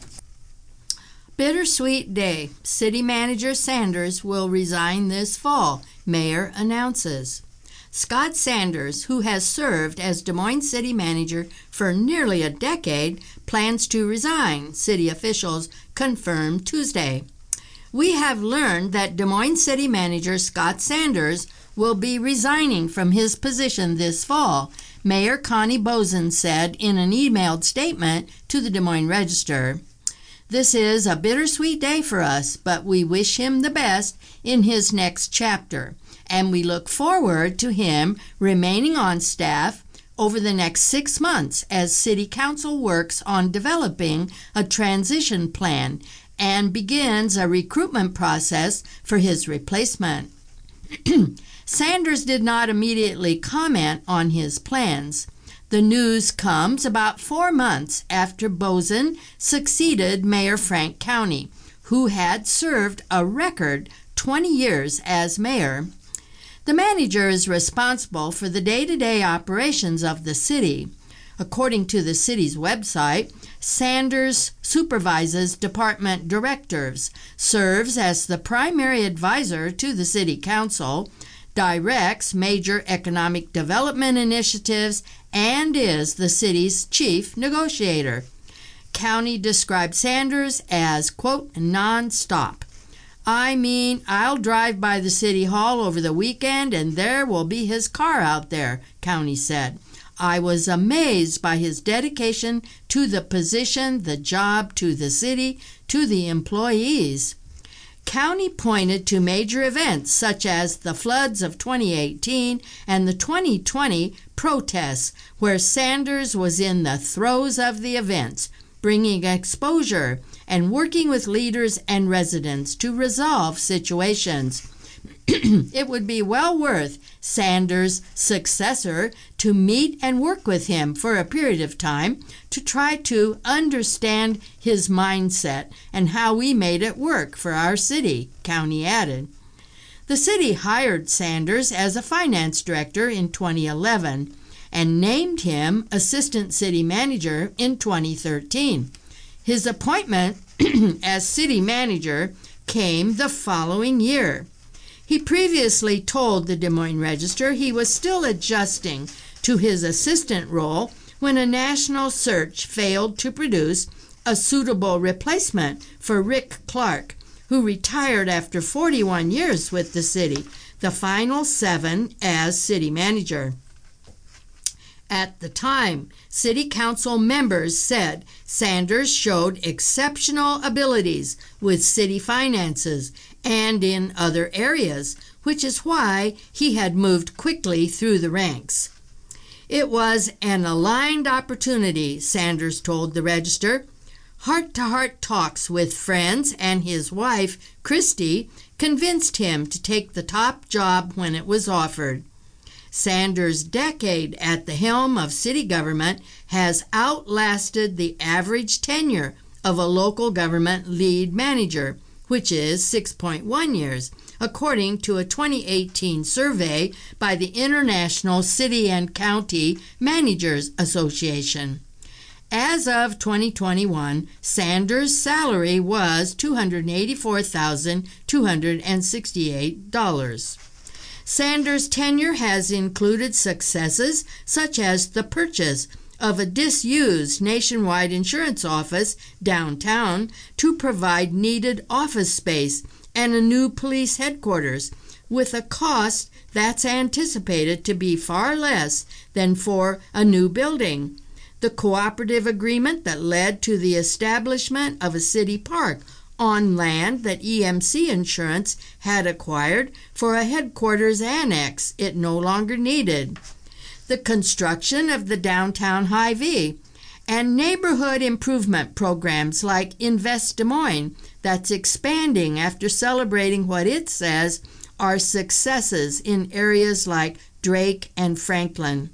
Bittersweet day. City Manager Sanders will resign this fall, Mayor announces. Scott Sanders, who has served as Des Moines City Manager for nearly a decade, plans to resign, city officials confirmed Tuesday. We have learned that Des Moines City Manager Scott Sanders will be resigning from his position this fall, Mayor Connie Boesen said in an emailed statement to the Des Moines Register. This is a bittersweet day for us, but we wish him the best in his next chapter, and we look forward to him remaining on staff over the next six months as City Council works on developing a transition plan and begins a recruitment process for his replacement. Sanders did not immediately comment on his plans. The news comes about four months after Boesen succeeded Mayor Frank County, who had served a record twenty years as mayor. The manager is responsible for the day-to-day operations of the city. According to the city's website, Sanders supervises department directors, serves as the primary advisor to the city council, directs major economic development initiatives, and is the city's chief negotiator. County described Sanders as, quote, non-stop. I mean, I'll drive by the city hall over the weekend and there will be his car out there, County said. I was amazed by his dedication to the position, the job, to the city, to the employees. County pointed to major events such as the floods of twenty eighteen and the twenty twenty protests, where Sanders was in the throes of the events, bringing exposure and working with leaders and residents to resolve situations. It would be well worth Sanders' successor to meet and work with him for a period of time to try to understand his mindset and how we made it work for our city, County added. The city hired Sanders as a finance director in twenty eleven and named him assistant city manager in twenty thirteen. His appointment as city manager came the following year. He previously told the Des Moines Register he was still adjusting to his assistant role when a national search failed to produce a suitable replacement for Rick Clark, who retired after forty-one years with the city, the final seven as city manager. At the time, city council members said Sanders showed exceptional abilities with city finances and in other areas, which is why he had moved quickly through the ranks. It was an aligned opportunity, Sanders told the Register. Heart-to-heart talks with friends and his wife, Christy, convinced him to take the top job when it was offered. Sanders' decade at the helm of city government has outlasted the average tenure of a local government lead manager, which is six point one years, according to a twenty eighteen survey by the International City and County Managers Association. As of twenty twenty-one, Sanders' salary was two hundred eighty-four thousand two hundred sixty-eight dollars. Sanders' tenure has included successes such as the purchase of a disused nationwide insurance office downtown to provide needed office space and a new police headquarters, with a cost that's anticipated to be far less than for a new building. the cooperative agreement that led to the establishment of a city park on land that E M C Insurance had acquired for a headquarters annex it no longer needed, the construction of the downtown Hy-Vee, and neighborhood improvement programs like Invest Des Moines that's expanding after celebrating what it says are successes in areas like Drake and Franklin.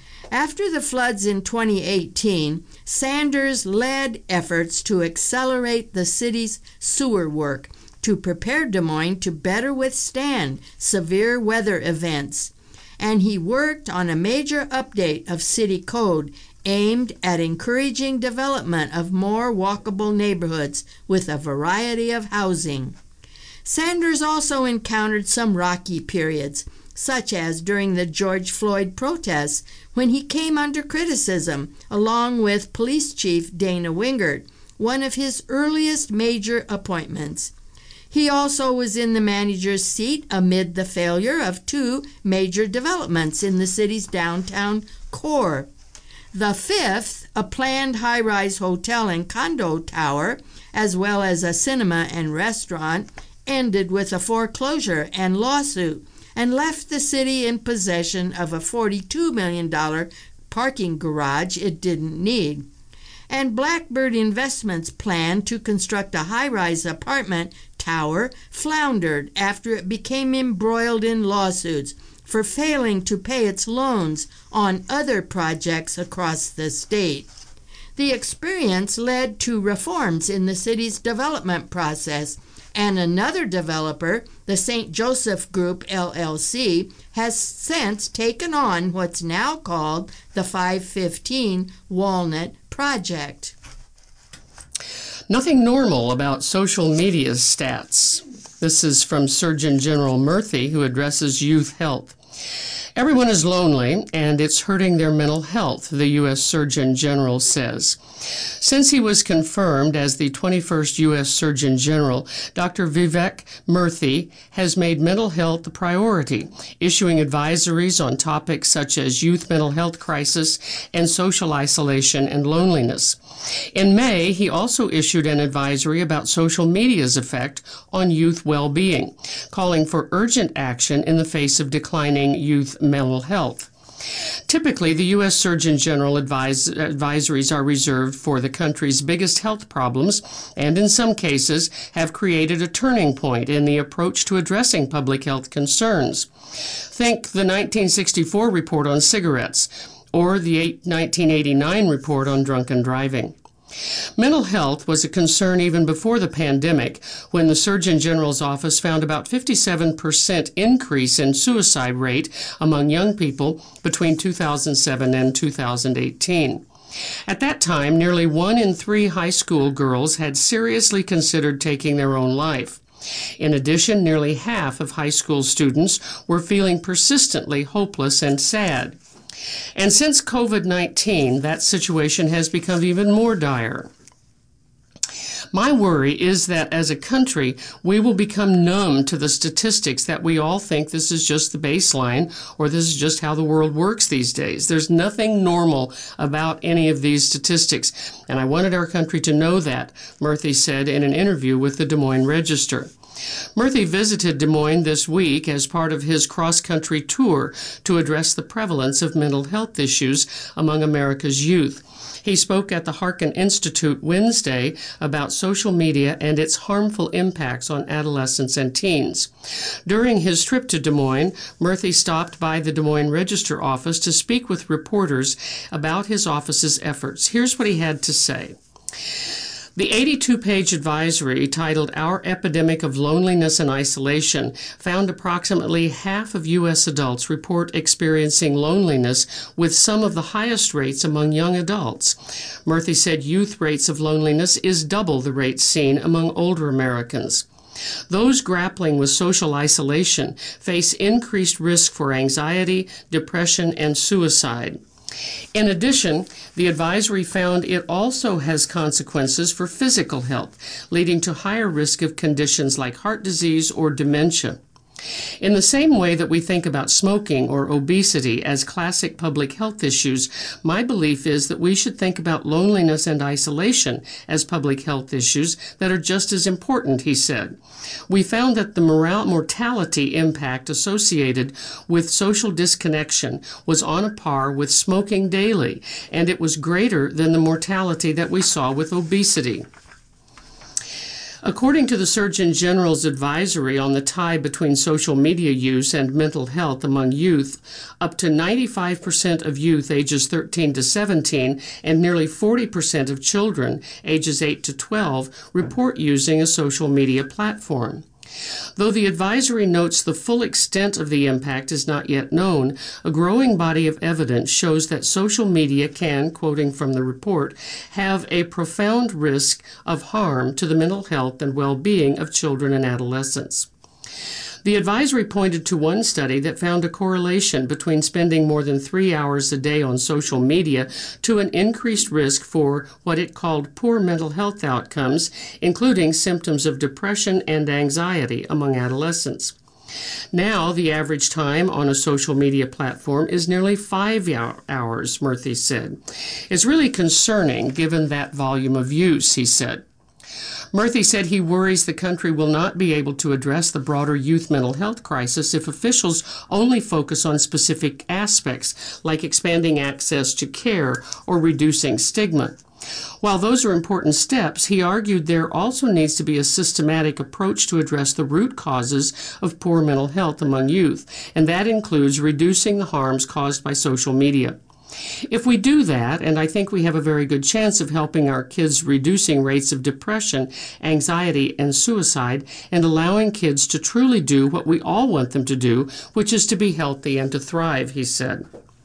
After the floods in twenty eighteen, Sanders led efforts to accelerate the city's sewer work to prepare Des Moines to better withstand severe weather events, and he worked on a major update of city code aimed at encouraging development of more walkable neighborhoods with a variety of housing. Sanders also encountered some rocky periods, such as during the George Floyd protests, when he came under criticism, along with Police Chief Dana Wingert, one of his earliest major appointments. He also was in the manager's seat amid the failure of two major developments in the city's downtown core. The fifth, a planned high-rise hotel and condo tower, as well as a cinema and restaurant, ended with a foreclosure and lawsuit, and left the city in possession of a forty-two million dollars parking garage it didn't need. And Blackbird Investments' plan to construct a high-rise apartment tower floundered after it became embroiled in lawsuits for failing to pay its loans on other projects across the state. The experience led to reforms in the city's development process, and another developer, the Saint Joseph Group, L L C, has since taken on what's now called the five fifteen Walnut Project. Nothing normal about social media stats. This is from Surgeon General Murthy, who addresses youth health. Everyone is lonely, and it's hurting their mental health, the U S Surgeon General says. Since he was confirmed as the twenty-first U S Surgeon General, Doctor Vivek Murthy has made mental health a priority, issuing advisories on topics such as youth mental health crisis and social isolation and loneliness. In May, he also issued an advisory about social media's effect on youth well-being, calling for urgent action in the face of declining youth mental health. Typically, the U S Surgeon General advise, advisories are reserved for the country's biggest health problems and, in some cases, have created a turning point in the approach to addressing public health concerns. Think the nineteen sixty-four report on cigarettes or the nineteen eighty-nine report on drunken driving. Mental health was a concern even before the pandemic, when the Surgeon General's office found about fifty-seven percent increase in suicide rate among young people between two thousand seven and two thousand eighteen. At that time, nearly one in three high school girls had seriously considered taking their own life. In addition, nearly half of high school students were feeling persistently hopeless and sad. And since COVID nineteen, that situation has become even more dire. My worry is that as a country, we will become numb to the statistics that we all think this is just the baseline or this is just how the world works these days. There's nothing normal about any of these statistics, and I wanted our country to know that, Murthy said in an interview with the Des Moines Register. Murthy visited Des Moines this week as part of his cross-country tour to address the prevalence of mental health issues among America's youth. He spoke at the Harkin Institute Wednesday about social media and its harmful impacts on adolescents and teens. During his trip to Des Moines, Murthy stopped by the Des Moines Register office to speak with reporters about his office's efforts. Here's what he had to say. The eighty-two page advisory titled Our Epidemic of Loneliness and Isolation found approximately half of U S adults report experiencing loneliness, with some of the highest rates among young adults. Murthy said youth rates of loneliness is double the rates seen among older Americans. Those grappling with social isolation face increased risk for anxiety, depression, and suicide. In addition, the advisory found it also has consequences for physical health, leading to higher risk of conditions like heart disease or dementia. In the same way that we think about smoking or obesity as classic public health issues, my belief is that we should think about loneliness and isolation as public health issues that are just as important, he said. We found that the moral- mortality impact associated with social disconnection was on a par with smoking daily, and it was greater than the mortality that we saw with obesity. According to the Surgeon General's advisory on the tie between social media use and mental health among youth, up to ninety-five percent of youth ages thirteen to seventeen and nearly forty percent of children ages eight to twelve report using a social media platform. Though the advisory notes the full extent of the impact is not yet known, a growing body of evidence shows that social media can, quoting from the report, have a profound risk of harm to the mental health and well-being of children and adolescents. The advisory pointed to one study that found a correlation between spending more than three hours a day on social media to an increased risk for what it called poor mental health outcomes, including symptoms of depression and anxiety among adolescents. Now, the average time on a social media platform is nearly five hours, Murthy said. It's really concerning given that volume of use, he said. Murthy said he worries the country will not be able to address the broader youth mental health crisis if officials only focus on specific aspects, like expanding access to care or reducing stigma. While those are important steps, he argued there also needs to be a systematic approach to address the root causes of poor mental health among youth, and that includes reducing the harms caused by social media. If we do that, and I think we have a very good chance of helping our kids reducing rates of depression, anxiety, and suicide, and allowing kids to truly do what we all want them to do, which is to be healthy and to thrive, he said.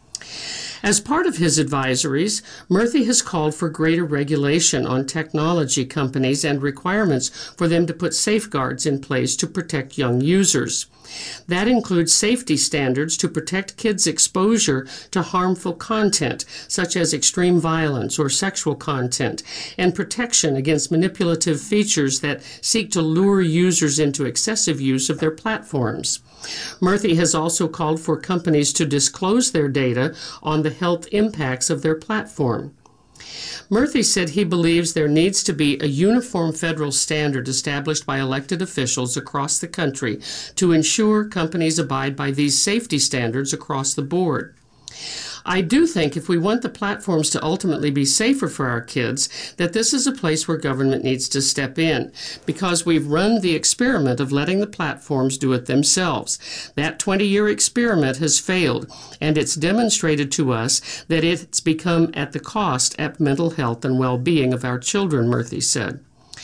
As part of his advisories, Murthy has called for greater regulation on technology companies and requirements for them to put safeguards in place to protect young users. That includes safety standards to protect kids' exposure to harmful content, such as extreme violence or sexual content, and protection against manipulative features that seek to lure users into excessive use of their platforms. Murthy has also called for companies to disclose their data on the health impacts of their platform. Murthy said he believes there needs to be a uniform federal standard established by elected officials across the country to ensure companies abide by these safety standards across the board. I do think if we want the platforms to ultimately be safer for our kids, that this is a place where government needs to step in, because we've run the experiment of letting the platforms do it themselves. That twenty-year experiment has failed, and it's demonstrated to us that it's become at the cost of mental health and well-being of our children, Murthy said.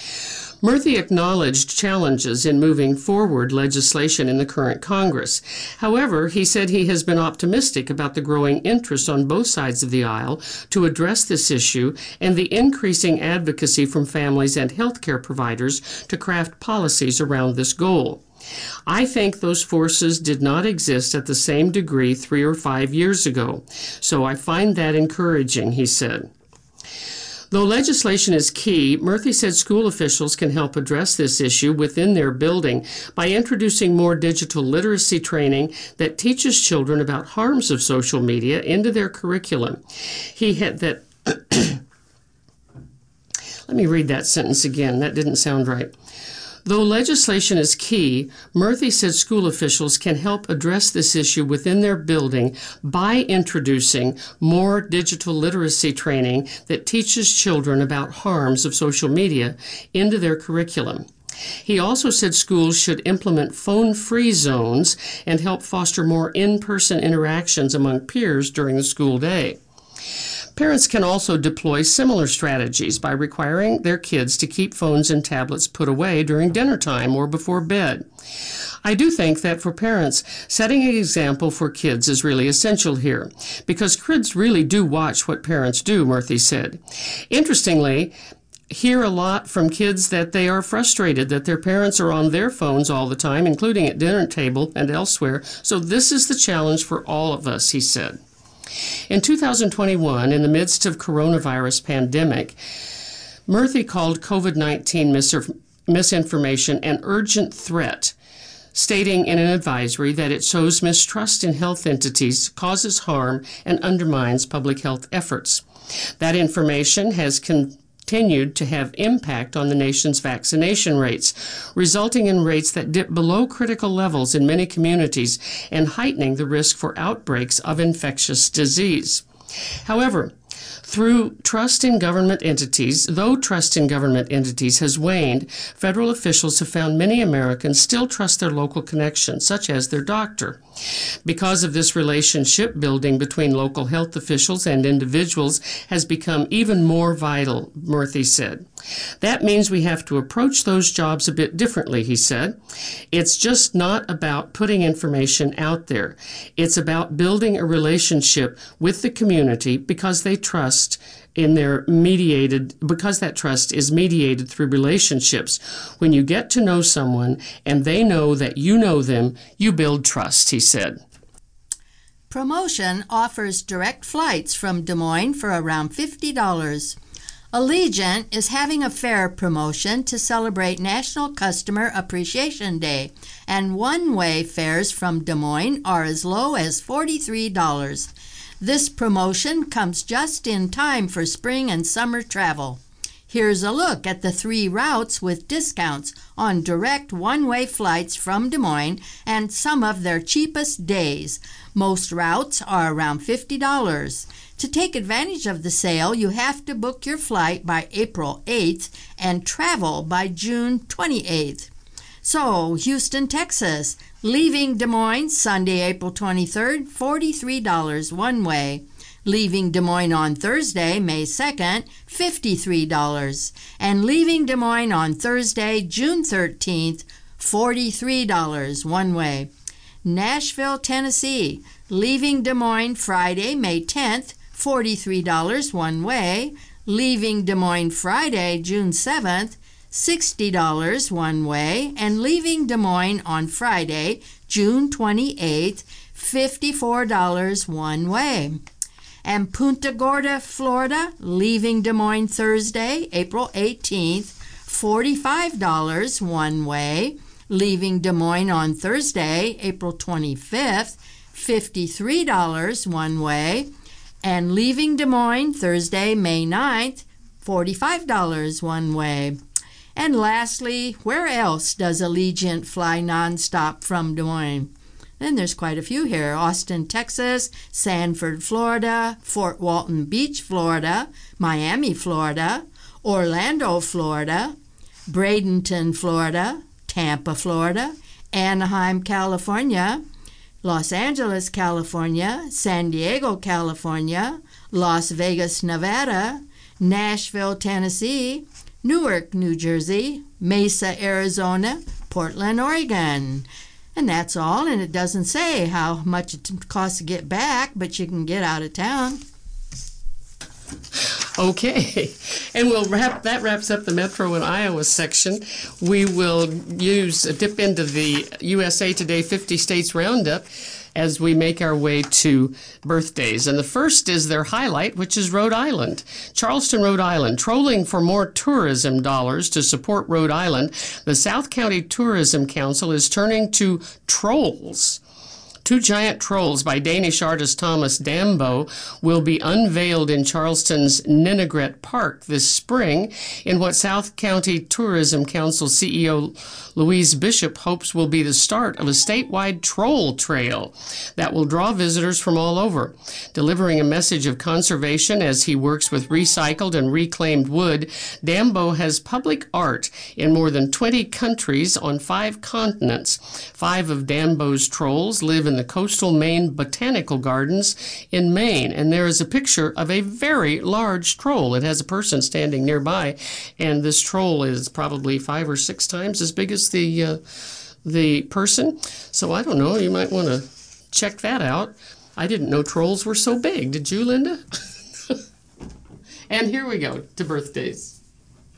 Murthy acknowledged challenges in moving forward legislation in the current Congress. However, he said he has been optimistic about the growing interest on both sides of the aisle to address this issue and the increasing advocacy from families and healthcare providers to craft policies around this goal. I think those forces did not exist at the same degree three or five years ago, so I find that encouraging, he said. Though legislation is key, Murthy said school officials can help address this issue within their building by introducing more digital literacy training that teaches children about harms of social media into their curriculum. He had that. Let me read that sentence again. That didn't sound right. Though legislation is key, Murthy said school officials can help address this issue within their building by introducing more digital literacy training that teaches children about harms of social media into their curriculum. He also said schools should implement phone-free zones and help foster more in-person interactions among peers during the school day. Parents can also deploy similar strategies by requiring their kids to keep phones and tablets put away during dinner time or before bed. I do think that for parents, setting an example for kids is really essential here, because kids really do watch what parents do, Murthy said. Interestingly, hear a lot from kids that they are frustrated that their parents are on their phones all the time, including at dinner table and elsewhere. So this is the challenge for all of us, he said. In two thousand twenty-one, in the midst of coronavirus pandemic, Murthy called COVID nineteen mis- misinformation an urgent threat, stating in an advisory that it sows mistrust in health entities, causes harm, and undermines public health efforts. That information has continued to have impact on the nation's vaccination rates, resulting in rates that dip below critical levels in many communities and heightening the risk for outbreaks of infectious disease. However, through trust in government entities, though trust in government entities has waned, federal officials have found many Americans still trust their local connections, such as their doctor. Because of this, relationship building between local health officials and individuals has become even more vital, Murthy said. That means we have to approach those jobs a bit differently, he said. It's just not about putting information out there. It's about building a relationship with the community because they trust in their mediated, because that trust is mediated through relationships. When you get to know someone and they know that you know them, you build trust, he said. Promotion offers direct flights from Des Moines for around fifty dollars. Allegiant is having a fare promotion to celebrate National Customer Appreciation Day, and one-way fares from Des Moines are as low as forty-three dollars. This promotion comes just in time for spring and summer travel. Here's a look at the three routes with discounts on direct one-way flights from Des Moines and some of their cheapest days. Most routes are around fifty dollars. To take advantage of the sale, you have to book your flight by April eighth and travel by June twenty-eighth. So, Houston, Texas, leaving Des Moines Sunday, April twenty-third, forty-three dollars one way. Leaving Des Moines on Thursday, May second, fifty-three dollars. And leaving Des Moines on Thursday, June thirteenth, forty-three dollars one way. Nashville, Tennessee, leaving Des Moines Friday, May tenth, forty-three dollars one way. Leaving Des Moines Friday, June seventh, sixty dollars one way. And leaving Des Moines on Friday, June twenty-eighth, fifty-four dollars one way. And Punta Gorda, Florida, leaving Des Moines Thursday, April eighteenth, forty-five dollars one way. Leaving Des Moines on Thursday, April twenty-fifth, fifty-three dollars one way. And leaving Des Moines Thursday, May ninth, forty-five dollars one way. And lastly, where else does Allegiant fly nonstop from Des Moines? Then there's quite a few here. Austin, Texas, Sanford, Florida, Fort Walton Beach, Florida, Miami, Florida, Orlando, Florida, Bradenton, Florida, Tampa, Florida, Anaheim, California, Los Angeles, California, San Diego, California, Las Vegas, Nevada, Nashville, Tennessee, Newark, New Jersey, Mesa, Arizona, Portland, Oregon. And that's all, and it doesn't say how much it costs to get back, but you can get out of town. Okay, and we'll wrap that wraps up the Metro and Iowa section. We will use a dip into the U S A Today fifty States Roundup as we make our way to birthdays. And the first is their highlight, which is Rhode Island. Charleston, Rhode Island, trolling for more tourism dollars to support Rhode Island. The South County Tourism Council is turning to trolls. Two giant trolls by Danish artist Thomas Dambo will be unveiled in Charleston's Ninigret Park this spring in what South County Tourism Council C E O Louise Bishop hopes will be the start of a statewide troll trail that will draw visitors from all over. Delivering a message of conservation as he works with recycled and reclaimed wood, Dambo has public art in more than twenty countries on five continents. Five of Dambo's trolls live in the coastal Maine Botanical Gardens in Maine, and there is a picture of a very large troll. It has a person standing nearby, and this troll is probably five or six times as big as the uh, the person. So I don't know, you might want to check that out. I didn't know trolls were so big. Did you, Linda? And here we go to birthdays.